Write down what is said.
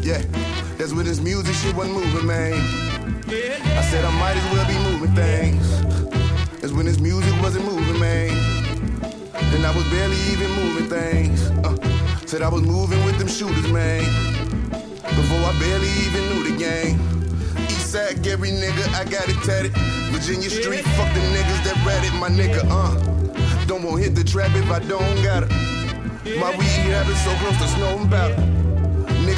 Yeah, that's when this music shit wasn't moving, man. I said I might as well be moving things. That's when this music wasn't moving, man. And I was barely even moving things. Said I was moving with them shooters, man. Before I barely even knew the game. Eastside, Gary nigga, I got it tatted. Virginia Street, fuck the niggas that read it, my nigga, Don't want hit the trap if I don't got it. My weed habit so close to snow and battle.